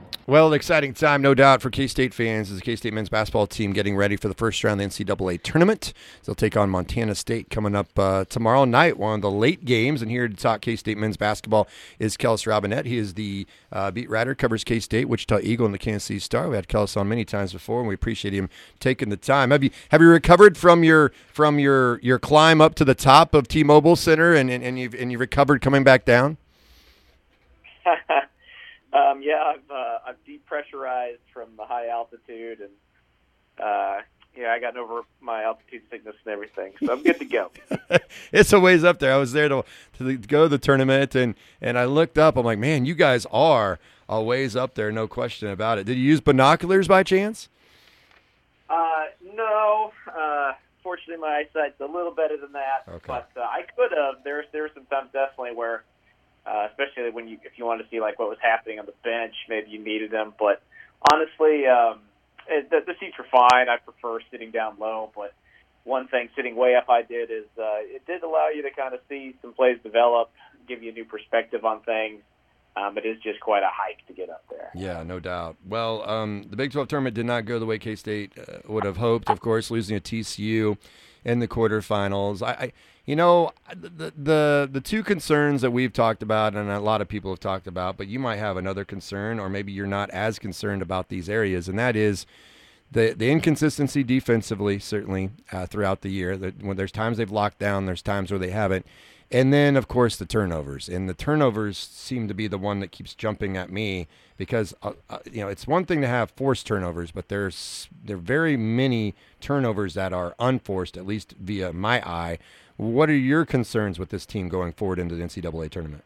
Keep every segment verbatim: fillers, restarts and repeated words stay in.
Well, exciting time, no doubt, for K-State fans as the K-State men's basketball team getting ready for the first round of the N C double A tournament. They'll take on Montana State coming up uh, tomorrow night, one of the late games. And here to talk K-State men's basketball is Kellis Robinett. He is the uh, beat writer, covers K-State, Wichita Eagle, and the Kansas City Star. We had Kellis on many times before, and we appreciate him taking the time. Have you have you recovered from your from your, your climb up to the top of T-Mobile Center, and and, and you've and you recovered coming back down? Um, yeah, I've uh, I've depressurized from the high altitude, and uh, yeah, I got over my altitude sickness and everything, so I'm good to go. It's a ways up there. I was there to to go to the tournament, and and I looked up. I'm like, man, you guys are a ways up there, no question about it. Did you use binoculars by chance? Uh, no. Uh, fortunately, my eyesight's a little better than that, Okay. but uh, I could have. There's there were some times definitely where. Uh, especially when you, if you wanted to see like what was happening on the bench, maybe you needed them. But honestly, um, it, the, the seats were fine. I prefer sitting down low. But one thing sitting way up I did is uh, it did allow you to kind of see some plays develop, give you a new perspective on things. Um, it is just quite a hike to get up there. Yeah, no doubt. Well, um, the Big twelve tournament did not go the way K-State uh, would have hoped, of course, losing to T C U in the quarterfinals. I, I you know, the, the the two concerns that we've talked about and a lot of people have talked about, but you might have another concern, or maybe you're not as concerned about these areas, and that is the the inconsistency defensively, certainly, uh, throughout the year. That when there's times they've locked down, there's times where they haven't. And then, of course, the turnovers. And the turnovers seem to be the one that keeps jumping at me because, uh, uh, you know, it's one thing to have forced turnovers, but there's there are very many turnovers that are unforced, at least via my eye. What are your concerns with this team going forward into the N C double A tournament?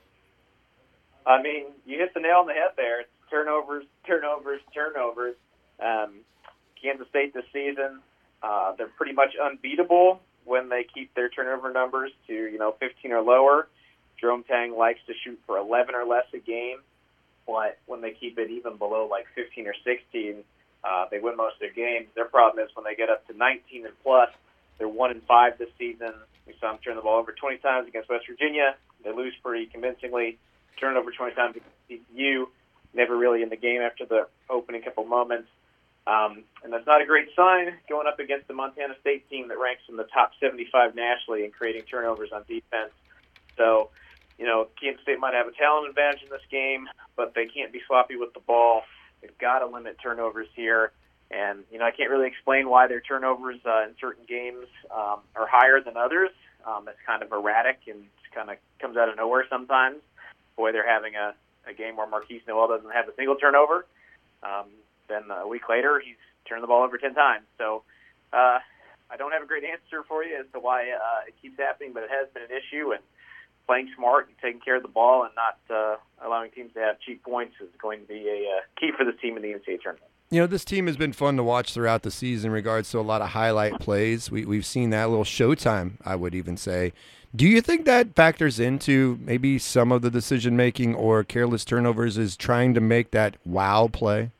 I mean, you hit the nail on the head there. It's turnovers, turnovers, turnovers. Um, Kansas State this season, uh, they're pretty much unbeatable when they keep their turnover numbers to, you know, fifteen or lower. Jerome Tang likes to shoot for eleven or less a game, but when they keep it even below like fifteen or sixteen, uh, they win most of their games. Their problem is when they get up to nineteen and plus, they're one and five this season. We saw them turn the ball over twenty times against West Virginia. They lose pretty convincingly. Turn it over twenty times against T C U. Never really in the game after the opening couple moments. Um, and that's not a great sign going up against the Montana State team that ranks in the top seventy-five nationally in creating turnovers on defense. So, you know, Kansas State might have a talent advantage in this game, but they can't be sloppy with the ball. They've got to limit turnovers here. And, you know, I can't really explain why their turnovers uh, in certain games um, are higher than others. Um, it's kind of erratic and it kind of comes out of nowhere sometimes. Boy, they're having a, a game where Marquise Noel doesn't have a single turnover. Um, then a week later, he's turned the ball over ten times. So uh, I don't have a great answer for you as to why uh, it keeps happening, but it has been an issue. And playing smart and taking care of the ball and not uh, allowing teams to have cheap points is going to be a uh, key for this team in the N C double A tournament. You know, this team has been fun to watch throughout the season in regards to a lot of highlight plays. We, we've seen that, a little showtime, I would even say. Do you think that factors into maybe some of the decision-making or careless turnovers is trying to make that wow play?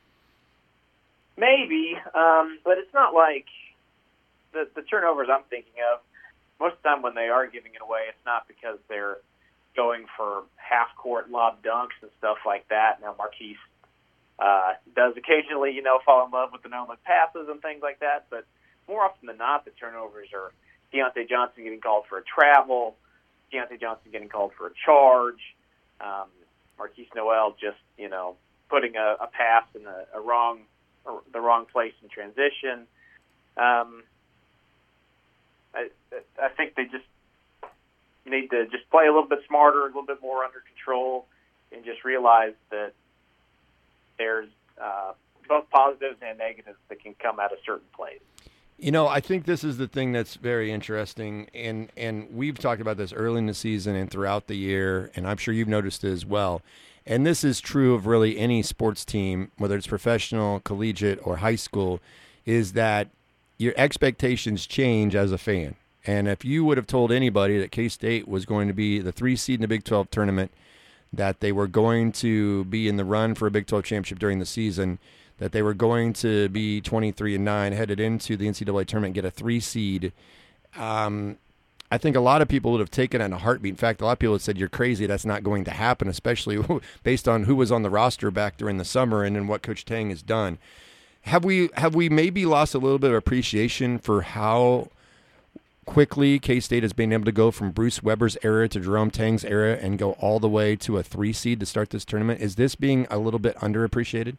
Maybe, um, but it's not like the, the turnovers I'm thinking of. Most of the time when they are giving it away, it's not because they're going for half-court lob dunks and stuff like that. Now, Marquise uh, does occasionally, you know, fall in love with the no-look passes and things like that, but more often than not, the turnovers are Deontay Johnson getting called for a travel, Deontay Johnson getting called for a charge, um, Marquise Noel just, you know, putting a, a pass in a, a wrong the wrong place in transition. Um, I, I think they just need to just play a little bit smarter, a little bit more under control, and just realize that there's uh, both positives and negatives that can come out of certain plays. You know, I think this is the thing that's very interesting, and, and we've talked about this early in the season and throughout the year, and I'm sure you've noticed it as well. And this is true of really any sports team, whether it's professional, collegiate, or high school, is that your expectations change as a fan. And if you would have told anybody that K-State was going to be the three seed in the Big twelve tournament, that they were going to be in the run for a Big twelve championship during the season, that they were going to be twenty-three and nine headed into the N C double A tournament and get a three seed, um, I think a lot of people would have taken it in a heartbeat. In fact, a lot of people have said, you're crazy, that's not going to happen, especially based on who was on the roster back during the summer and then what Coach Tang has done. Have we have we maybe lost a little bit of appreciation for how quickly K-State has been able to go from Bruce Weber's era to Jerome Tang's era and go all the way to a three seed to start this tournament? Is this being a little bit underappreciated?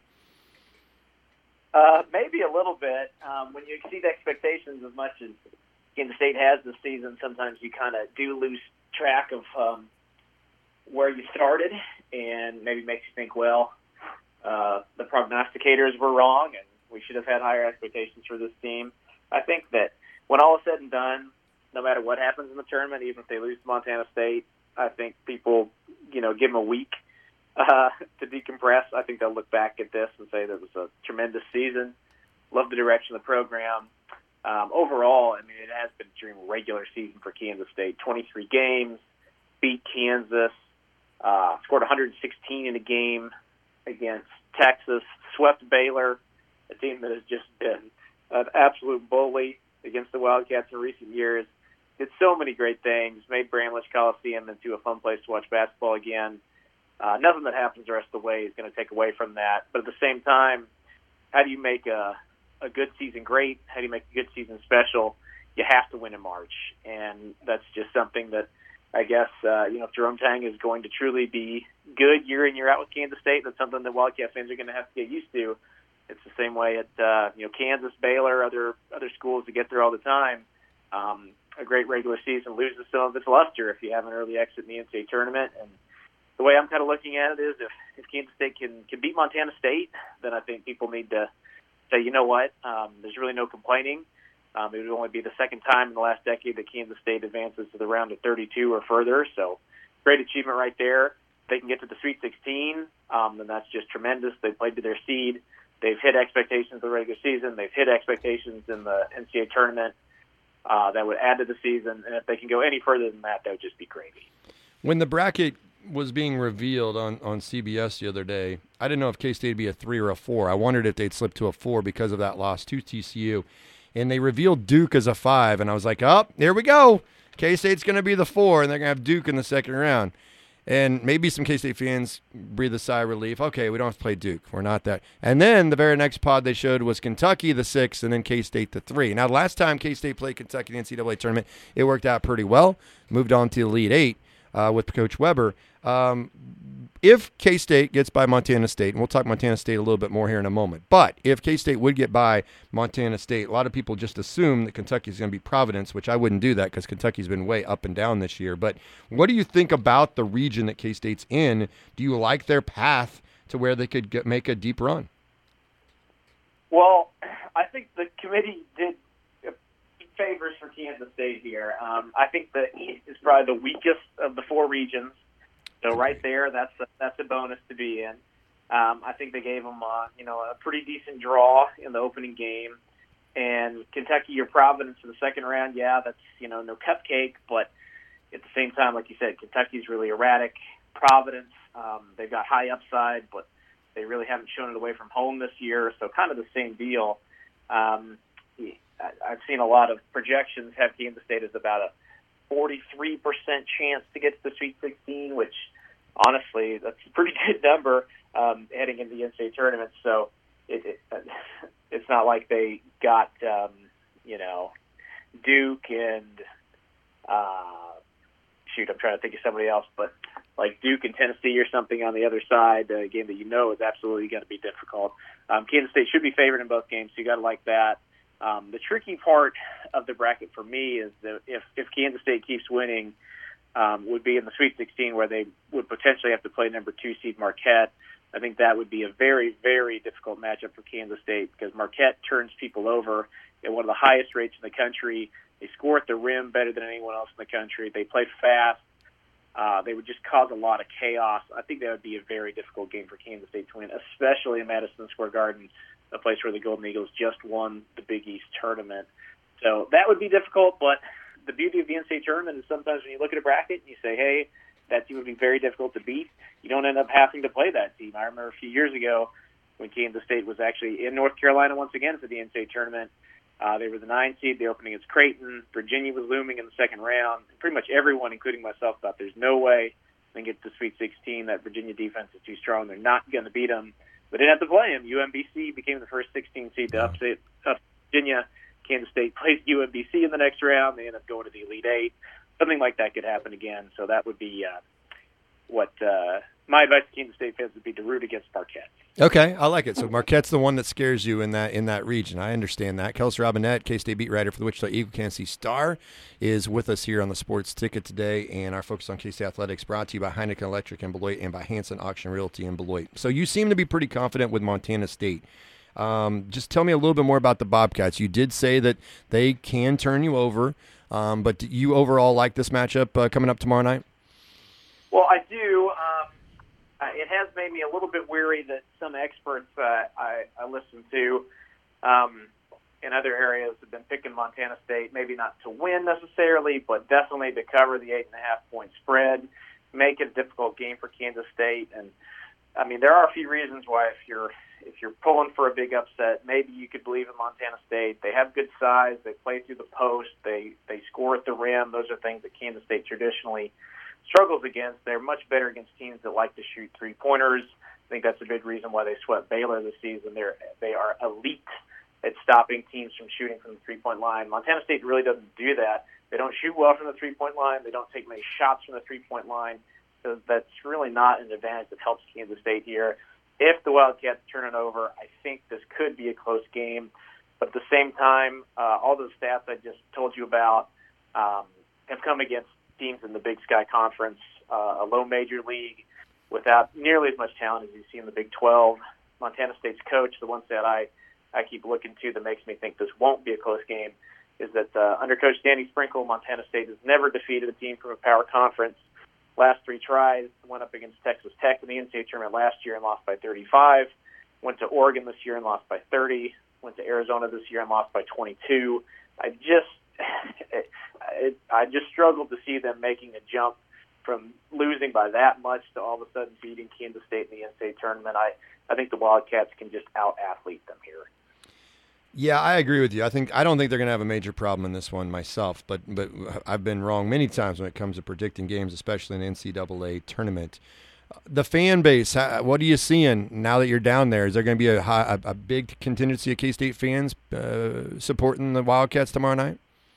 Uh, maybe a little bit. Um, when you exceed expectations as much as Kansas State has this season, sometimes you kind of do lose track of um, where you started, and maybe makes you think, well, uh, the prognosticators were wrong, and we should have had higher expectations for this team. I think that when all is said and done, no matter what happens in the tournament, even if they lose to Montana State, I think people, you know, give them a week uh, to decompress. I think they'll look back at this and say that it was a tremendous season. Love the direction of the program. Um, overall, I mean, it has been a dream regular season for Kansas State. twenty-three games, beat Kansas, uh, scored one hundred sixteen in a game against Texas, swept Baylor, a team that has just been an absolute bully against the Wildcats in recent years. Did so many great things, made Bramlage Coliseum into a fun place to watch basketball again. Uh, nothing that happens the rest of the way is going to take away from that. But at the same time, how do you make a, a good season great? How do you make a good season special? You have to win in March. And that's just something that I guess, uh, you know, if Jerome Tang is going to truly be good year in, year out with Kansas State, that's something that Wildcat fans are going to have to get used to. It's the same way at, uh, you know, Kansas, Baylor, other other schools that get there all the time. Um, a great regular season loses some of its luster if you have an early exit in the N C double A tournament. And the way I'm kind of looking at it is if, if Kansas State can, can beat Montana State, then I think people need to say, you know what, um, there's really no complaining. Um, it would only be the second time in the last decade that Kansas State advances to the round of thirty-two or further. So great achievement right there. If they can get to the Sweet sixteen, um, then that's just tremendous. They played to their seed. They've hit expectations in the regular season. They've hit expectations in the N C double A tournament. Uh, that would add to the season. And if they can go any further than that, that would just be gravy. When the bracket was being revealed on, on C B S the other day, I didn't know if K-State would be a three or a four. I wondered if they'd slip to a four because of that loss to T C U. And they revealed Duke as a five. And I was like, oh, here we go. K-State's going to be the four, and they're going to have Duke in the second round. And maybe some K-State fans breathe a sigh of relief. Okay, we don't have to play Duke. We're not that. And then the very next pod they showed was Kentucky, the six, and then K-State, the three. Now, the last time K-State played Kentucky in the N C double A tournament, it worked out pretty well. Moved on to the Elite Eight uh, with Coach Weber. Um, if K-State gets by Montana State, and we'll talk Montana State a little bit more here in a moment, but if K-State would get by Montana State, a lot of people just assume that Kentucky is going to be Providence, which I wouldn't do that because Kentucky's been way up and down this year. But what do you think about the region that K-State's in? Do you like their path to where they could get, make a deep run? Well, I think the committee did favors for Kansas State here. Um, I think the East is probably the weakest of the four regions. So right there, that's a, that's a bonus to be in. Um, I think they gave them, a, you know, a pretty decent draw in the opening game. And Kentucky or Providence in the second round, yeah, that's, you know, no cupcake. But at the same time, like you said, Kentucky's really erratic. Providence, um, they've got high upside, but they really haven't shown it away from home this year. So kind of the same deal. Um, I've seen a lot of projections have Kansas State as about a forty-three percent chance to get to the Sweet sixteen, which honestly, that's a pretty good number um, heading into the N C double A tournament. So it, it, it's not like they got, um, you know, Duke and, uh, shoot, I'm trying to think of somebody else, but like Duke and Tennessee or something on the other side, a game that you know is absolutely going to be difficult. Um, Kansas State should be favored in both games, so you got to like that. Um, the tricky part of the bracket for me is that if, if Kansas State keeps winning, um, would be in the Sweet sixteen where they would potentially have to play number two seed Marquette. I think that would be a very, very difficult matchup for Kansas State because Marquette turns people over at one of the highest rates in the country. They score at the rim better than anyone else in the country. They play fast. Uh, they would just cause a lot of chaos. I think that would be a very difficult game for Kansas State to win, especially in Madison Square Garden, a place where the Golden Eagles just won the Big East tournament. So that would be difficult, but the beauty of the N C double A tournament is sometimes when you look at a bracket and you say, hey, that team would be very difficult to beat, you don't end up having to play that team. I remember a few years ago when Kansas State was actually in North Carolina once again for the N C double A tournament. Uh, they were the nine seed. They opened against Creighton. Virginia was looming in the second round. Pretty much everyone, including myself, thought there's no way they can get to Sweet sixteen. That Virginia defense is too strong. They're not going to beat them. But they didn't have to play them. U M B C became the first sixteen seed to upset up Virginia. Kansas State plays U M B C in the next round. They end up going to the Elite Eight. Something like that could happen again. So that would be uh, what uh, my advice to Kansas State fans would be to root against Marquette. Okay, I like it. So Marquette's the one that scares you in that in that region. I understand that. Kelsey Robinette, K-State beat writer for the Wichita Eagle Kansas City Star, is with us here on the Sports Ticket today, and our focus on K-State athletics brought to you by Heineken Electric in Beloit and by Hanson Auction Realty in Beloit. So you seem to be pretty confident with Montana State. Um, just tell me a little bit more about the Bobcats. You did say that they can turn you over, um, but do you overall like this matchup uh, coming up tomorrow night? Well, I do. Um, uh, it has made me a little bit weary that some experts uh, I, I listen to um, in other areas have been picking Montana State, maybe not to win necessarily, but definitely to cover the eight and a half point spread, make it a difficult game for Kansas State. And I mean, there are a few reasons why if you're if you're pulling for a big upset, maybe you could believe in Montana State. They have good size. They play through the post. They they score at the rim. Those are things that Kansas State traditionally struggles against. They're much better against teams that like to shoot three-pointers. I think that's a big reason why they swept Baylor this season. They're they are elite at stopping teams from shooting from the three-point line. Montana State really doesn't do that. They don't shoot well from the three-point line. They don't take many shots from the three-point line. So that's really not an advantage that helps Kansas State here. If the Wildcats turn it over, I think this could be a close game. But at the same time, uh, all those stats I just told you about um, have come against teams in the Big Sky Conference, uh, a low major league without nearly as much talent as you see in the Big twelve. Montana State's coach, the one stat I, I keep looking to that makes me think this won't be a close game, is that uh, under Coach Danny Sprinkle, Montana State has never defeated a team from a power conference. Last three tries, went up against Texas Tech in the N C double A tournament last year and lost by thirty-five. Went to Oregon this year and lost by thirty. Went to Arizona this year and lost by twenty-two. I just, it, it, I just struggled to see them making a jump from losing by that much to all of a sudden beating Kansas State in the N C double A tournament. I, I think the Wildcats can just out-athlete them here. Yeah, I agree with you. I think I don't think they're going to have a major problem in this one myself, but but I've been wrong many times when it comes to predicting games, especially in the N C double A tournament. The fan base, what are you seeing now that you're down there? Is there going to be a, high, a, a big contingency of K-State fans uh, supporting the Wildcats tomorrow night?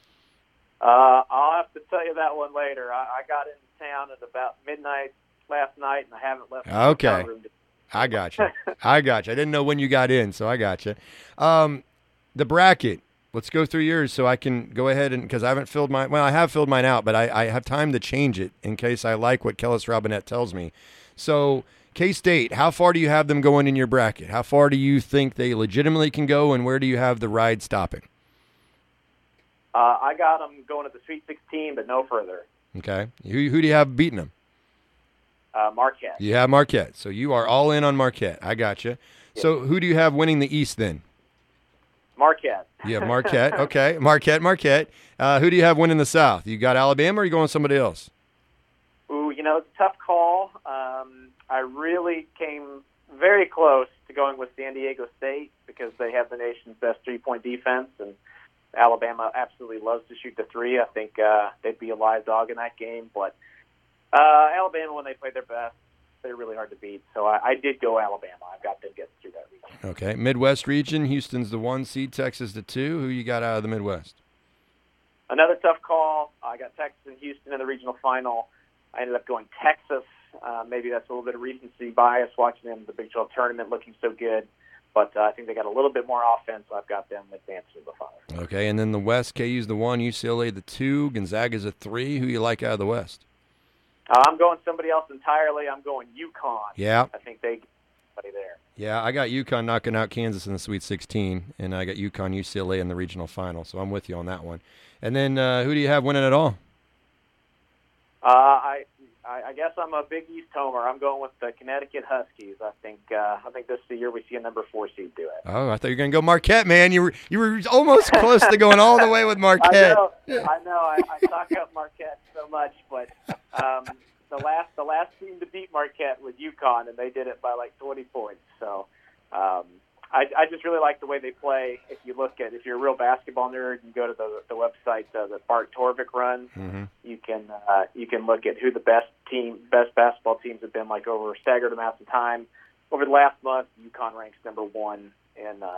Uh, I'll have to tell you that one later. I, I got into town at about midnight last night, and I haven't left the okay. hotel room. I got you. I got you. I didn't know when you got in, so I got you. Um, The bracket. Let's go through yours so I can go ahead and because I haven't filled mine. Well, I have filled mine out, but I, I have time to change it in case I like what Kellis Robinette tells me. So K-State, how far do you have them going in your bracket? How far do you think they legitimately can go, and where do you have the ride stopping? Uh, I got them going to the Sweet sixteen, but no further. Okay. Who, who do you have beating them? Uh, Marquette. You have Marquette. So you are all in on Marquette. I got you. Yeah. So who do you have winning the East then? Marquette. You have Marquette. Okay. Marquette, Marquette. Uh, who do you have winning the South? You got Alabama, or are you going with somebody else? Ooh, you know, it's a tough call. Um, I really came very close to going with San Diego State because they have the nation's best three-point defense, and Alabama absolutely loves to shoot the three. I think uh, they'd be a live dog in that game. But uh, Alabama, when they play their best, they're really hard to beat. So I, I did go Alabama. I've got them getting through that region. Okay. Midwest region, Houston's the one seed, Texas the two. Who you got out of the Midwest? Another tough call. I got Texas and Houston in the regional final. I ended up going Texas. Uh, maybe that's a little bit of recency bias watching them in the Big twelve tournament looking so good. But uh, I think they got a little bit more offense, so I've got them advancing to the final. Okay, and then the West, K U's the one, U C L A the two, Gonzaga's a three. Who you like out of the West? Uh, I'm going somebody else entirely. I'm going UConn. Yeah. I think they get somebody there. Yeah, I got UConn knocking out Kansas in the Sweet sixteen, and I got UConn U C L A in the regional final, so I'm with you on that one. And then uh, who do you have winning it all? Uh, I, I I guess I'm a Big East homer. I'm going with the Connecticut Huskies. I think uh, I think this is the year we see a number four seed do it. Oh, I thought you were going to go Marquette, man. You were you were almost close to going all the way with Marquette. I know. I know. I, I talk up Marquette so much, but um, the last the last team to beat Marquette was UConn, and they did it by like twenty points. So um, I, I just really like the way they play. If you look at, if you're a real basketball nerd, you go to the the website uh, that Bart Torvik runs. Mm-hmm. You can uh, you can look at who the best team, best basketball teams have been like over staggered amounts of time. Over the last month, UConn ranks number one in uh,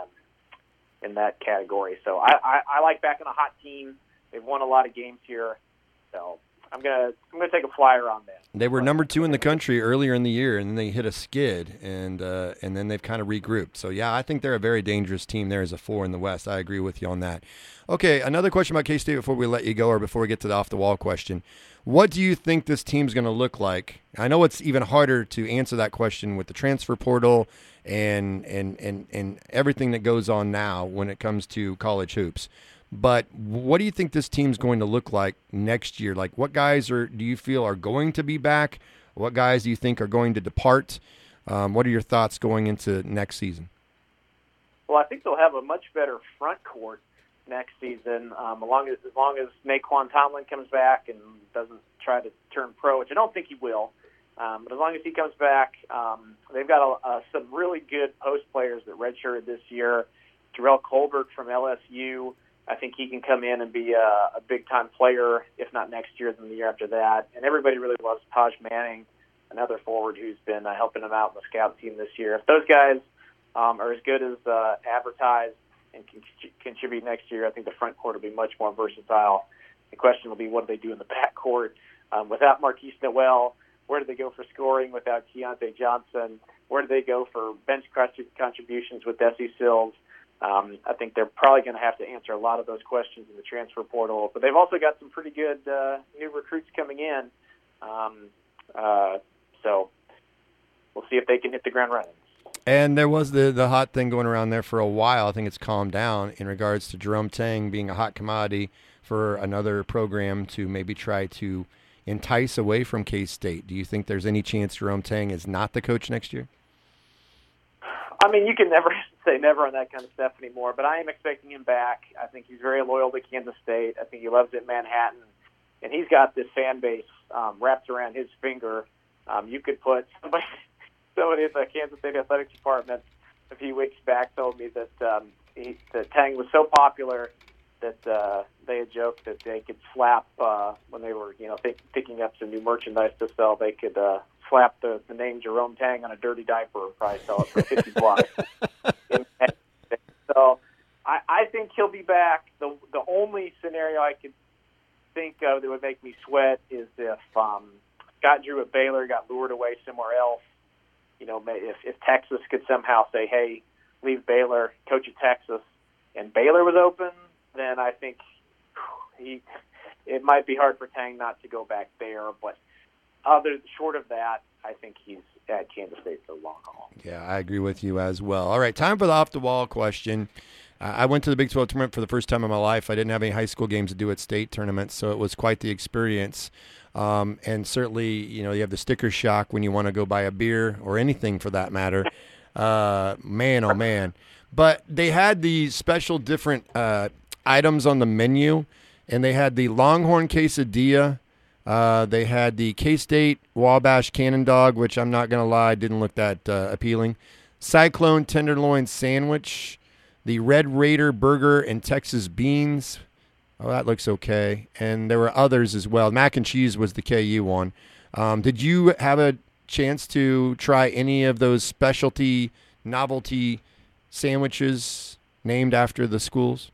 in that category. So I, I, I like backing a hot team. They've won a lot of games here, so I'm gonna I'm gonna take a flyer on them. They were number two in the country earlier in the year, and then they hit a skid, and uh, and then they've kind of regrouped. So, yeah, I think they're a very dangerous team there as a four in the West. I agree with you on that. Okay, another question about K-State before we let you go, or before we get to the off-the-wall question. What do you think this team's going to look like? I know it's even harder to answer that question with the transfer portal and and, and, and everything that goes on now when it comes to college hoops. But what do you think this team's going to look like next year? Like, what guys are do you feel are going to be back? What guys do you think are going to depart? Um, what are your thoughts going into next season? Well, I think they'll have a much better front court next season, um, as long as as long as Naquan Tomlin comes back and doesn't try to turn pro, which I don't think he will. Um, but as long as he comes back, um, they've got a, uh, some really good post players that redshirted this year. Jarrell Colbert from L S U. I think he can come in and be a, a big-time player, if not next year, then the year after that. And everybody really loves Taj Manning, another forward who's been uh, helping them out in the scout team this year. If those guys um, are as good as uh, advertised and can contribute next year, I think the front court will be much more versatile. The question will be, what do they do in the back court? Um, without Marquise Noel, where do they go for scoring without Keontae Johnson? Where do they go for bench contributions with Desi Sills? Um, I think they're probably going to have to answer a lot of those questions in the transfer portal. But they've also got some pretty good uh, new recruits coming in. Um, uh, so we'll see if they can hit the ground running. And there was the, the hot thing going around there for a while. I think it's calmed down in regards to Jerome Tang being a hot commodity for another program to maybe try to entice away from K-State. Do you think there's any chance Jerome Tang is not the coach next year? I mean, you can never say never on that kind of stuff anymore, but I am expecting him back. I think he's very loyal to Kansas State. I think he loves it in Manhattan, and he's got this fan base um, wrapped around his finger. Um, you could put somebody, somebody at the Kansas State Athletics Department a few weeks back told me that, um, he, that Tang was so popular that uh, they had joked that they could slap, uh, when they were, you know, think, picking up some new merchandise to sell, they could uh, slap the, the name Jerome Tang on a dirty diaper and probably sell it for fifty bucks. So I, I think he'll be back. The the only scenario I could think of that would make me sweat is if um, Scott Drew at Baylor got lured away somewhere else. You know, if, if Texas could somehow say, hey, leave Baylor, coach at Texas, and Baylor was open, then I think he it might be hard for Tang not to go back there. But other short of that, I think he's at Kansas State for the long haul. Yeah, I agree with you as well. All right, time for the off-the-wall question. Uh, I went to the Big twelve tournament for the first time in my life. I didn't have any high school games to do at state tournaments, so it was quite the experience. Um, and certainly, you know, you have the sticker shock when you want to go buy a beer or anything for that matter. Uh, man, oh, man. But they had these special different uh, items on the menu, and they had the Longhorn Quesadilla. Uh, they had the K-State Wabash Cannon Dog, which I'm not going to lie, didn't look that uh, appealing. Cyclone Tenderloin Sandwich. The Red Raider Burger and Texas Beans. Oh, that looks okay. And there were others as well. Mac and cheese was the K U one. Um, did you have a chance to try any of those specialty novelty sandwiches named after the schools?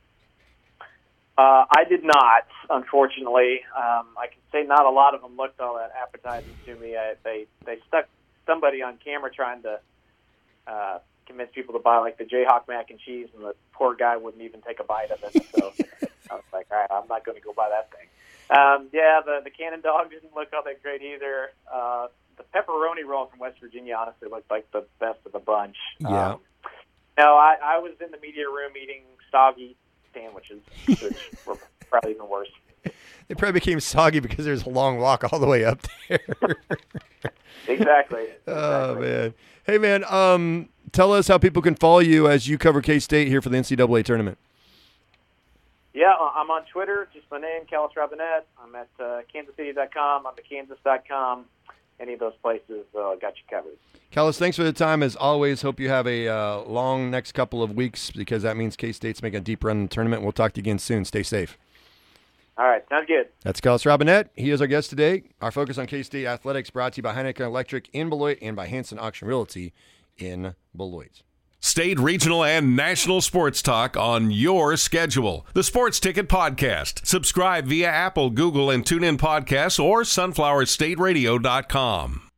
Uh, I did not, unfortunately. Um, I can say not a lot of them looked all that appetizing to me. I, they they stuck somebody on camera trying to uh, convince people to buy like the Jayhawk mac and cheese, and the poor guy wouldn't even take a bite of it. So I was like, all right, I'm not going to go buy that thing. Um, yeah, the the Cannon Dog didn't look all that great either. Uh, the pepperoni roll from West Virginia honestly looked like the best of the bunch. Yeah. Um, no, I, I was in the media room eating soggy sandwiches, which were probably even worse. They probably became soggy because there's a long walk all the way up there. Exactly. Oh, exactly. man. Hey, man, um, tell us how people can follow you as you cover K-State here for the N C double A tournament. Yeah, I'm on Twitter, just my name, Callis Robinette. I'm at uh, kansas city dot com. I'm at kansas dot com. any of those places uh, got you covered. Kellis, thanks for the time as always. Hope you have a uh, long next couple of weeks because that means K-State's making a deep run in the tournament. We'll talk to you again soon. Stay safe. All right, sounds good. That's Kellis Robinett. He is our guest today. Our focus on K-State athletics brought to you by Heineken Electric in Beloit and by Hanson Auction Realty in Beloit. State, regional, and national sports talk on your schedule. The Sports Ticket Podcast. Subscribe via Apple, Google, and TuneIn Podcasts or sunflower state radio dot com.